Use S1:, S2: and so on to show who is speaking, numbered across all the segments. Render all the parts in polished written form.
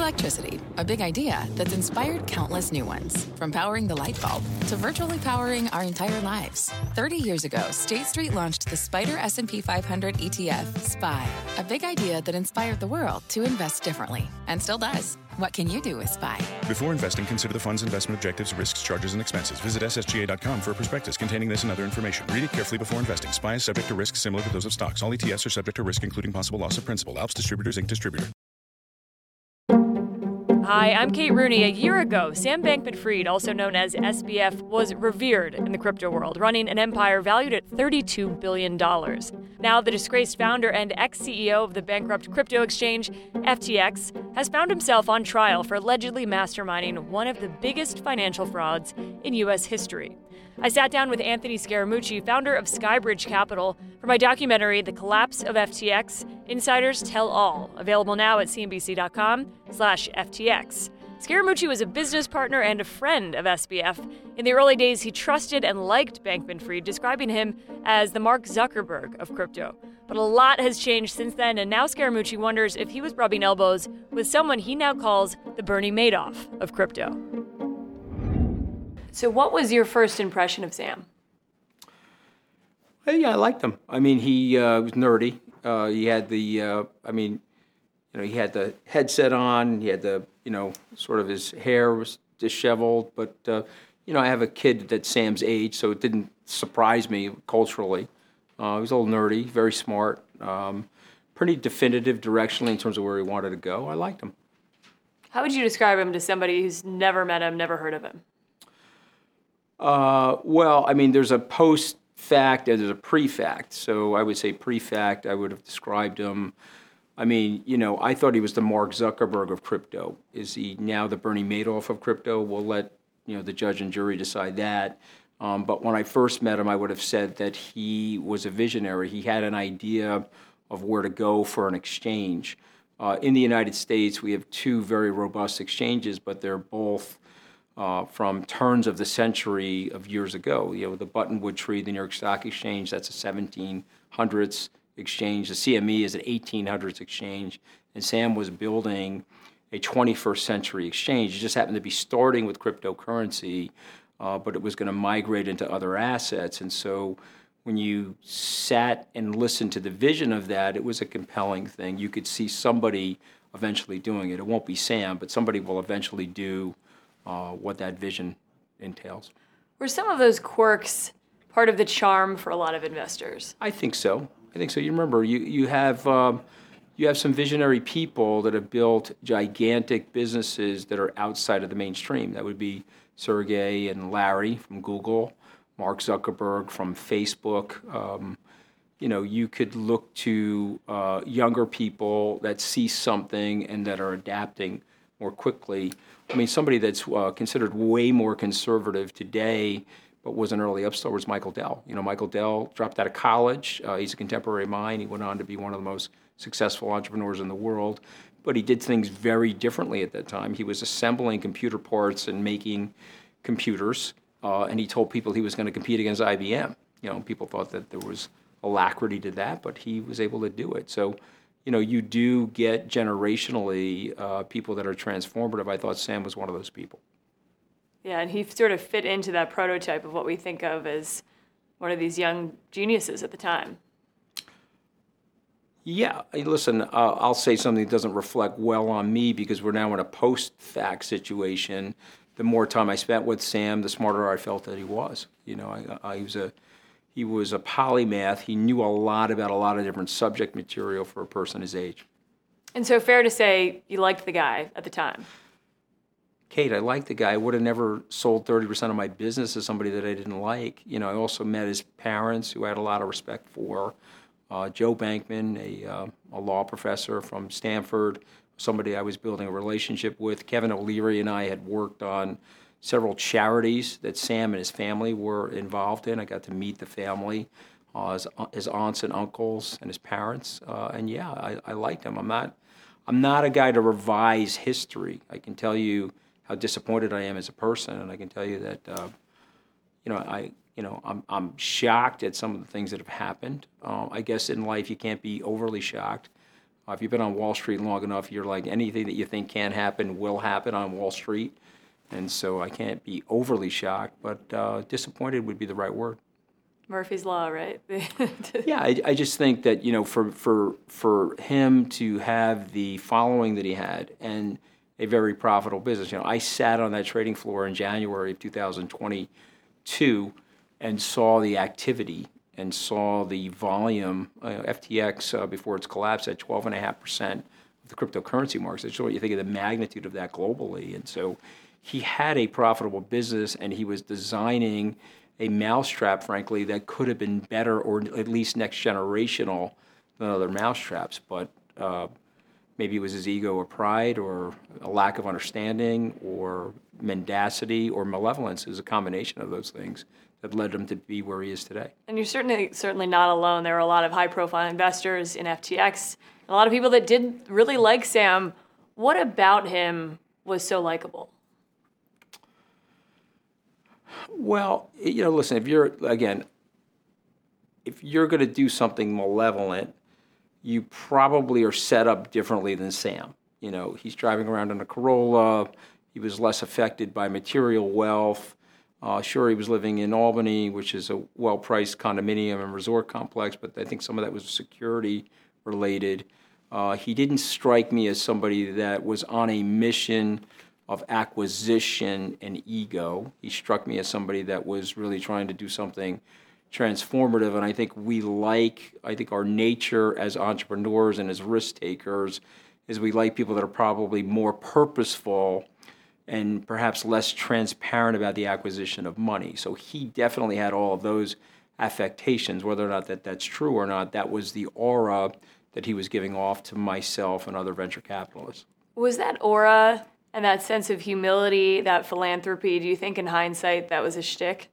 S1: electricity, a big idea that's inspired countless new ones. From powering the light bulb to virtually powering our entire lives. 30 years ago, State Street launched the SPDR S&P 500 ETF, SPY. A big idea that inspired the world to invest differently, and still does. What can you do with SPY?
S2: Before investing, consider the fund's investment objectives, risks, charges, and expenses. Visit ssga.com for a prospectus containing this and other information. Read it carefully before investing. SPY is subject to risks similar to those of stocks. All ETFs are subject to risk, including possible loss of principal. Alps Distributors, Inc. Distributor.
S3: Hi, I'm Kate Rooney. A year ago, Sam Bankman-Fried, also known as SBF, was revered in the crypto world, running an empire valued at $32 billion. Now, the disgraced founder and ex-CEO of the bankrupt crypto exchange, FTX, has found himself on trial for allegedly masterminding one of the biggest financial frauds in U.S. history. I sat down with Anthony Scaramucci, founder of Skybridge Capital, for my documentary, The Collapse of FTX, Insiders Tell All, available now at cnbc.com/FTX. Scaramucci was a business partner and a friend of SBF. In the early days, he trusted and liked Bankman-Fried, describing him as the Mark Zuckerberg of crypto. But a lot has changed since then, and now Scaramucci wonders if he was rubbing elbows with someone he now calls the Bernie Madoff of crypto. So what was your first impression of Sam?
S4: Yeah, I liked him. I mean, he was nerdy. He had he had the headset on. He had sort of his hair was disheveled. But, I have a kid that's Sam's age, so it didn't surprise me culturally. He was a little nerdy, very smart, pretty definitive directionally in terms of where he wanted to go. I liked him.
S3: How would you describe him to somebody who's never met him, never heard of him?
S4: There's a post-fact and there's a pre-fact. So I would say pre-fact, I would have described him. I thought he was the Mark Zuckerberg of crypto. Is he now the Bernie Madoff of crypto? We'll let the judge and jury decide that. But when I first met him, I would have said that he was a visionary. He had an idea of where to go for an exchange. In the United States, we have two very robust exchanges, but they're both from turns of the century of years ago. The Buttonwood Tree, the New York Stock Exchange, that's a 1700s exchange. The CME is an 1800s exchange. And Sam was building a 21st century exchange. It just happened to be starting with cryptocurrency, but it was going to migrate into other assets. And so when you sat and listened to the vision of that, it was a compelling thing. You could see somebody eventually doing it. It won't be Sam, but somebody will eventually do what that vision entails.
S3: Were some of those quirks part of the charm for a lot of investors?
S4: I think so. You remember, you have some visionary people that have built gigantic businesses that are outside of the mainstream. That would be Sergey and Larry from Google, Mark Zuckerberg from Facebook. You could look to younger people that see something and that are adapting more quickly. Somebody that's considered way more conservative today, but was an early upstart, was Michael Dell. Michael Dell dropped out of college. He's a contemporary of mine. He went on to be one of the most successful entrepreneurs in the world, but he did things very differently at that time. He was assembling computer parts and making computers, and he told people he was going to compete against IBM. People thought that there was alacrity to that, but he was able to do it. So, you do get generationally people that are transformative. I thought Sam was one of those people.
S3: Yeah, and he sort of fit into that prototype of what we think of as one of these young geniuses at the time.
S4: Yeah, listen, I'll say something that doesn't reflect well on me because we're now in a post-fact situation. The more time I spent with Sam, the smarter I felt that he was. He was a polymath. He knew a lot about a lot of different subject material for a person his age.
S3: And so fair to say you liked the guy at the time?
S4: Kate, I liked the guy. I would have never sold 30% of my business to somebody that I didn't like. I also met his parents, who I had a lot of respect for. Joe Bankman, a law professor from Stanford, somebody I was building a relationship with. Kevin O'Leary and I had worked on several charities that Sam and his family were involved in. I got to meet the family, his aunts and uncles and his parents. I liked him. I'm not a guy to revise history. I can tell you how disappointed I am as a person, and I can tell you that I'm shocked at some of the things that have happened. I guess in life you can't be overly shocked. If you've been on Wall Street long enough, you're like, anything that you think can happen will happen on Wall Street. And so I can't be overly shocked, but disappointed would be the right word.
S3: Murphy's Law, right?
S4: Yeah, I just think that, for him to have the following that he had and a very profitable business. I sat on that trading floor in January of 2022 and saw the activity and saw the volume. FTX, before its collapse, at 12.5% of the cryptocurrency markets. That's what you think of the magnitude of that globally. And so he had a profitable business, and he was designing a mousetrap, frankly, that could have been better or at least next generational than other mousetraps. But maybe it was his ego or pride or a lack of understanding or mendacity or malevolence. It was a combination of those things that led him to be where he is today.
S3: And you're certainly not alone. There were a lot of high-profile investors in FTX, a lot of people that did really like Sam. What about him was so likable?
S4: Well, listen, if you're going to do something malevolent, you probably are set up differently than Sam. He's driving around in a Corolla. He was less affected by material wealth. Sure, he was living in Albany, which is a well-priced condominium and resort complex, but I think some of that was security related. He didn't strike me as somebody that was on a mission of acquisition and ego. He struck me as somebody that was really trying to do something transformative, and I think our nature as entrepreneurs and as risk takers is we like people that are probably more purposeful and perhaps less transparent about the acquisition of money. So he definitely had all of those affectations. Whether or not that's true or not, that was the aura that he was giving off to myself and other venture capitalists.
S3: Was that aura and that sense of humility, that philanthropy, do you think in hindsight that was a shtick?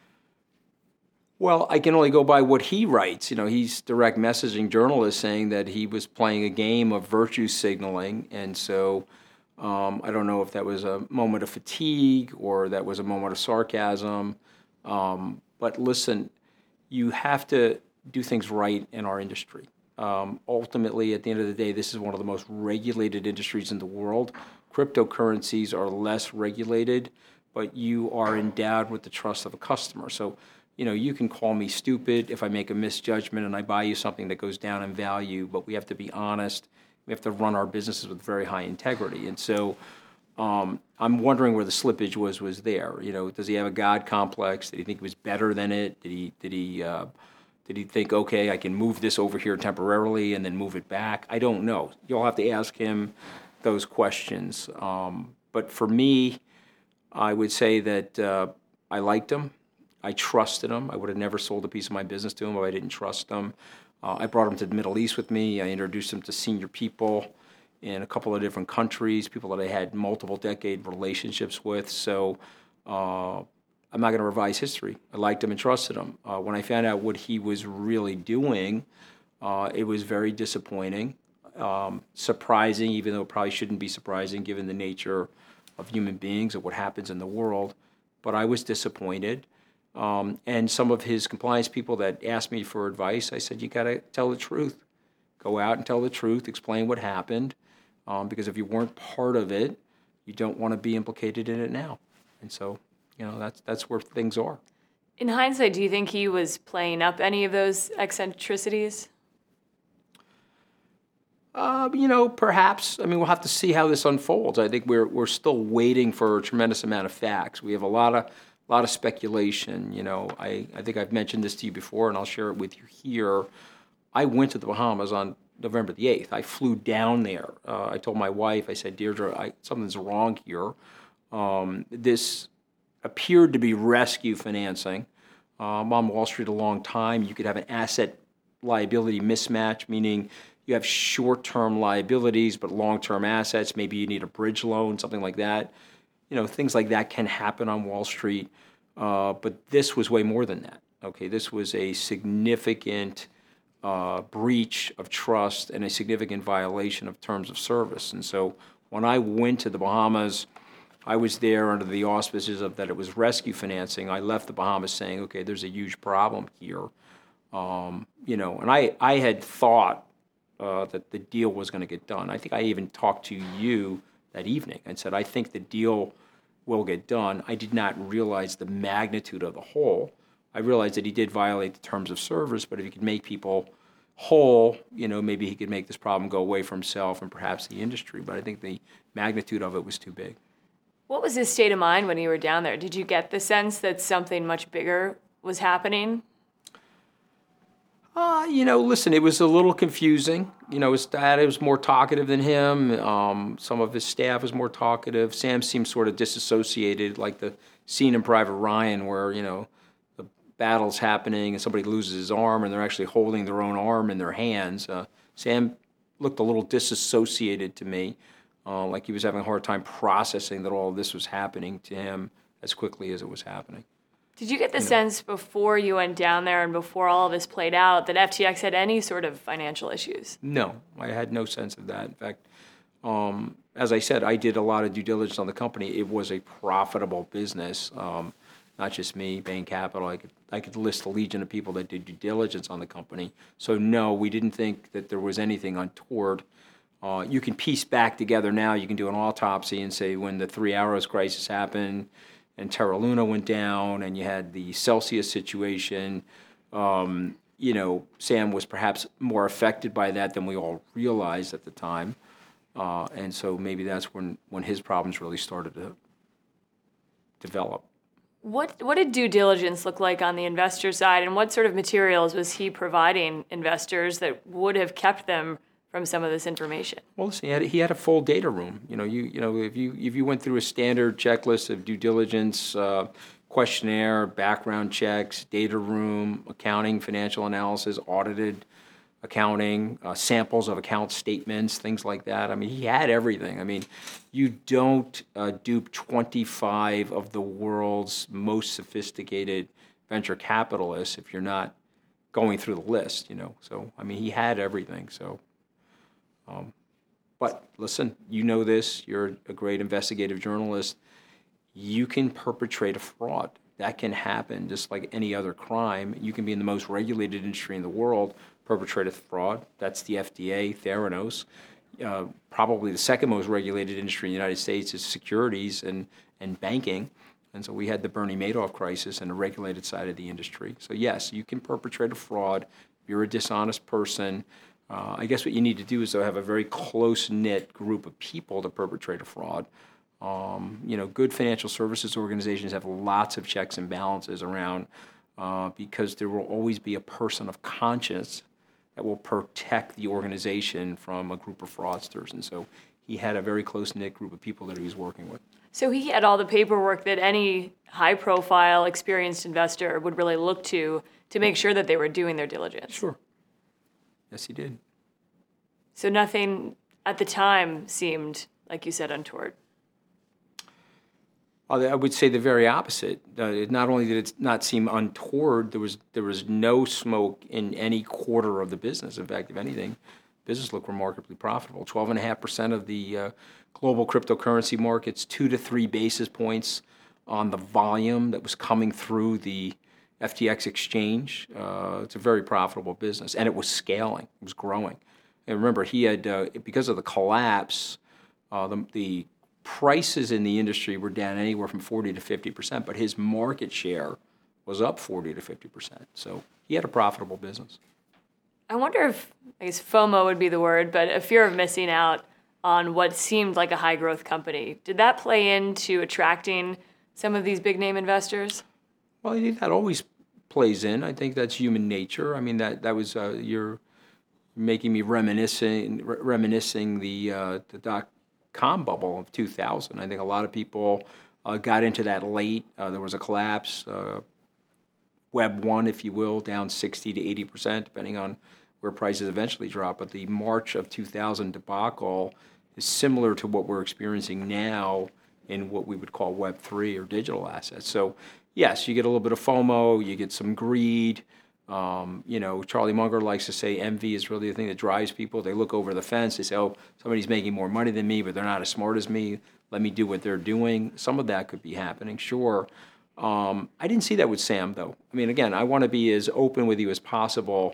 S4: Well, I can only go by what he writes. He's direct messaging journalist saying that he was playing a game of virtue signaling, and so I don't know if that was a moment of fatigue or that was a moment of sarcasm. But listen, you have to do things right in our industry. Ultimately, at the end of the day, this is one of the most regulated industries in the world. Cryptocurrencies are less regulated, but you are endowed with the trust of a customer. So, you can call me stupid if I make a misjudgment and I buy you something that goes down in value, but we have to be honest. We have to run our businesses with very high integrity. And so I'm wondering where the slippage was there. Does he have a God complex? Did he think he was better than it? Did he think, okay, I can move this over here temporarily and then move it back? I don't know. You'll have to ask him those questions. But for me, I would say that I liked him. I trusted him. I would have never sold a piece of my business to him if I didn't trust him. I brought him to the Middle East with me. I introduced him to senior people in a couple of different countries, people that I had multiple decade relationships with. So I'm not going to revise history. I liked him and trusted him. When I found out what he was really doing, it was very disappointing, surprising, even though it probably shouldn't be surprising given the nature of human beings and what happens in the world. But I was disappointed. And some of his compliance people that asked me for advice, I said, you got to tell the truth. Go out and tell the truth, explain what happened, because if you weren't part of it, you don't want to be implicated in it now. And so, that's where things are.
S3: In hindsight, do you think he was playing up any of those eccentricities?
S4: Perhaps. We'll have to see how this unfolds. I think we're still waiting for a tremendous amount of facts. We have a lot of speculation. I think I've mentioned this to you before, and I'll share it with you here. I went to the Bahamas on November the 8th. I flew down there. I told my wife, I said, Deirdre, something's wrong here. This appeared to be rescue financing. I'm on Wall Street a long time. You could have an asset liability mismatch, meaning you have short-term liabilities but long-term assets. Maybe you need a bridge loan, something like that. Things like that can happen on Wall Street. But this was way more than that. Okay, this was a significant breach of trust and a significant violation of terms of service. And so when I went to the Bahamas, I was there under the auspices of that it was rescue financing. I left the Bahamas saying, okay, there's a huge problem here. And I had thought that the deal was going to get done. I think I even talked to you that evening and said, I think the deal will get done. I did not realize the magnitude of the whole. I realized that he did violate the terms of service, but if he could make people whole, maybe he could make this problem go away from himself and perhaps the industry. But I think the magnitude of it was too big.
S3: What was his state of mind when you were down there? Did you get the sense that something much bigger was happening?
S4: Listen, it was a little confusing. His dad was more talkative than him. Some of his staff was more talkative. Sam seemed sort of disassociated, like the scene in Private Ryan where, the battle's happening and somebody loses his arm and they're actually holding their own arm in their hands. Sam looked a little disassociated to me, like he was having a hard time processing that all of this was happening to him as quickly as it was happening.
S3: Did you get the sense before you went down there and before all of this played out that FTX had any sort of financial issues?
S4: No, I had no sense of that. In fact, as I said, I did a lot of due diligence on the company. It was a profitable business, not just me, Bain Capital. I could list a legion of people that did due diligence on the company. So no, we didn't think that there was anything untoward. You can piece back together now. You can do an autopsy and say when the Three Arrows crisis happened, and Terra Luna went down, and you had the Celsius situation. Sam was perhaps more affected by that than we all realized at the time, and so maybe that's when his problems really started to develop.
S3: What did due diligence look like on the investor side, and what sort of materials was he providing investors that would have kept them from some of this information?
S4: Well, listen, he had a full data room. If you went through a standard checklist of due diligence, questionnaire, background checks, data room, accounting, financial analysis, audited accounting, samples of account statements, things like that. I mean, he had everything. I mean, you don't dupe 25 of the world's most sophisticated venture capitalists if you're not going through the list. So I mean, he had everything. So. But listen, this, you're a great investigative journalist. You can perpetrate a fraud. That can happen just like any other crime. You can be in the most regulated industry in the world, perpetrate a fraud. That's the FDA, Theranos. Probably the second most regulated industry in the United States is securities and banking. And so we had the Bernie Madoff crisis in the regulated side of the industry. So yes, you can perpetrate a fraud. You're a dishonest person. I guess what you need to do is, though, have a very close-knit group of people to perpetrate a fraud. Good financial services organizations have lots of checks and balances around because there will always be a person of conscience that will protect the organization from a group of fraudsters. And so he had a very close-knit group of people that he was working with.
S3: So he had all the paperwork that any high-profile, experienced investor would really look to make sure that they were doing their diligence.
S4: Sure. Yes, he did.
S3: So nothing at the time seemed, like you said, untoward.
S4: I would say the very opposite. Not only did it not seem untoward, there was no smoke in any quarter of the business. In fact, if anything, business looked remarkably profitable. 12.5% of the global cryptocurrency markets, 2 to 3 basis points on the volume that was coming through the FTX exchange. It's a very profitable business, and it was scaling. It was growing. And remember, he had, because of the collapse, the prices in the industry were down anywhere from 40 to 50%, but his market share was up 40 to 50%. So he had a profitable business.
S3: I wonder if, I guess FOMO would be the word, but a fear of missing out on what seemed like a high-growth company. Did that play into attracting some of these big-name investors?
S4: Well, I think that always plays in. I think that's human nature. I mean, that was you're making me reminiscing the dot-com bubble of 2000. I think a lot of people got into that late. There was a collapse. Web 1, if you will, down 60 to 80%, depending on where prices eventually drop. But the March of 2000 debacle is similar to what we're experiencing now in what we would call Web 3 or digital assets. So yes, you get a little bit of FOMO, you get some greed. Charlie Munger likes to say envy is really the thing that drives people. They look over the fence, they say, oh, somebody's making more money than me, but they're not as smart as me. Let me do what they're doing. Some of that could be happening, sure. I didn't see that with Sam, though. I mean, again, I want to be as open with you as possible.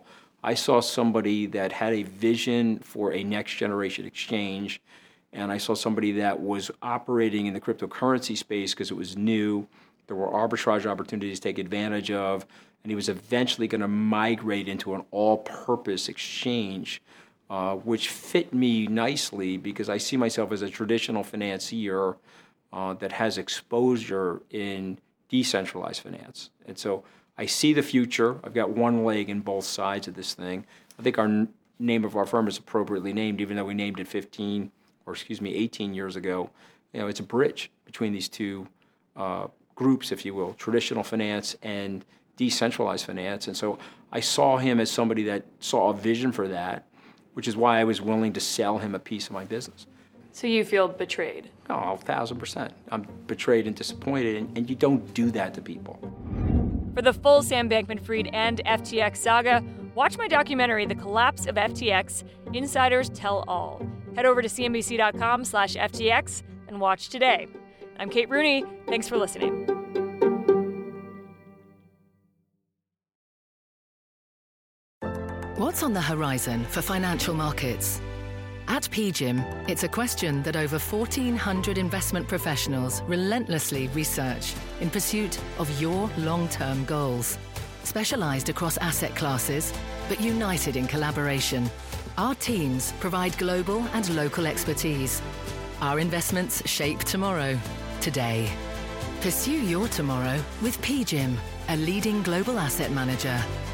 S4: I saw somebody that had a vision for a next generation exchange, and I saw somebody that was operating in the cryptocurrency space because it was new. There were arbitrage opportunities to take advantage of, and he was eventually going to migrate into an all-purpose exchange, which fit me nicely because I see myself as a traditional financier that has exposure in decentralized finance. And so I see the future. I've got one leg in both sides of this thing. I think our name of our firm is appropriately named, even though we named it 18 years ago. It's a bridge between these two groups, if you will, traditional finance and decentralized finance. And so I saw him as somebody that saw a vision for that, which is why I was willing to sell him a piece of my business.
S3: So you feel betrayed?
S4: Oh, 1,000%. I'm betrayed and disappointed, and you don't do that to people.
S3: For the full Sam Bankman-Fried and FTX saga, watch my documentary, The Collapse of FTX, Insiders Tell All. Head over to cnbc.com/FTX and watch today. I'm Kate Rooney. Thanks for listening.
S5: What's on the horizon for financial markets? At PGIM, it's a question that over 1,400 investment professionals relentlessly research in pursuit of your long-term goals. Specialized across asset classes, but united in collaboration, our teams provide global and local expertise. Our investments shape tomorrow, today. Pursue your tomorrow with PGIM, a leading global asset manager.